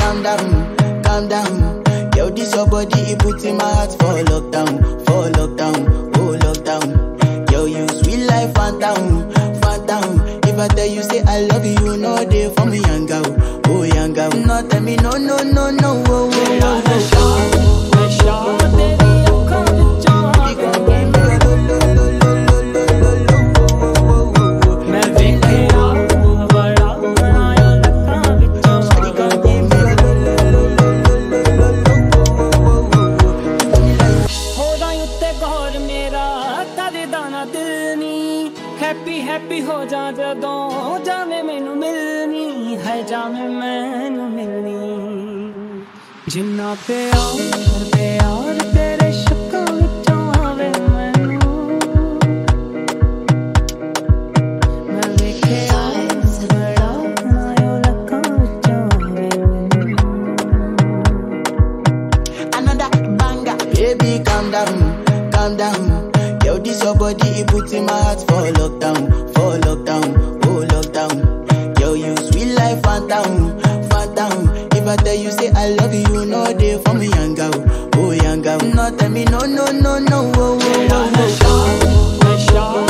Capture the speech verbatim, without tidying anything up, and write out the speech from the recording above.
calm down, calm down. Yo, this your body, it puts in my heart for lockdown, for lockdown, oh lockdown. Yo, you sweet life, phantom, phantom. If I tell you say I love you, you know they for me, young girl, oh young girl. No, tell me no, no, no, no, oh, oh, oh, oh, oh. Happy happy हो जा जदों जाने मैनू मिलनी है जाने मैनू मिलनी जिन्ना प्यार प्यार तेरे शक्कां विचों आवे मैनू मैं वेखिया बड़ा बनायो लक्कां विचों आवे Another banger, baby calm down, calm down. Yo, this your body, it puts in my heart for lockdown, for lockdown, oh lockdown. Yo, you sweet life, phantom, phantom. If I tell you say I love you, you know they for me, young girl, oh young girl. No, tell me no, no, no, no, oh, oh, oh, oh, oh.